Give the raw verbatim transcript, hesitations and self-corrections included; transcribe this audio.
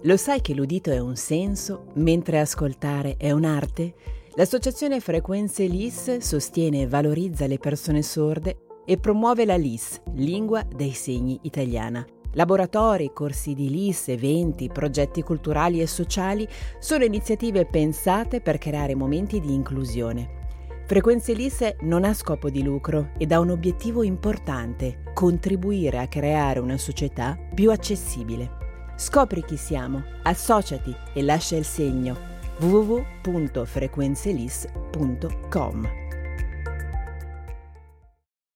Lo sai che l'udito è un senso, mentre ascoltare è un'arte? L'associazione Frequenze L I S sostiene e valorizza le persone sorde e promuove la L I S, Lingua dei Segni Italiana. Laboratori, corsi di L I S, eventi, progetti culturali e sociali sono iniziative pensate per creare momenti di inclusione. Frequenze L I S non ha scopo di lucro ed ha un obiettivo importante: contribuire a creare una società più accessibile. Scopri chi siamo, associati e lascia il segno. w w w punto frequenzelis punto com